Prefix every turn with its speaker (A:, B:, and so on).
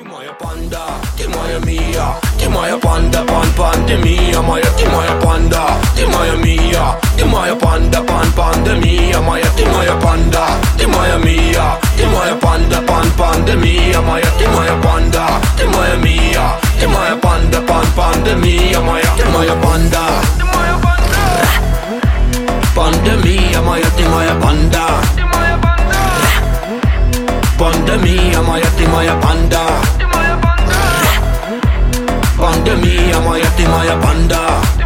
A: moja panda, ty moja mija, ty moja panda, pandemia, ty moja panda, ty moja mija, ty moja panda, pandemia, ty moja panda, ty moja mija, ty moja panda, pandemia, ty moja panda, ty moja mija, ty moja panda, pandemia, ty moja panda, pandemia, ty moja panda, pandemia, ty moja panda, pandemia, ty moja panda.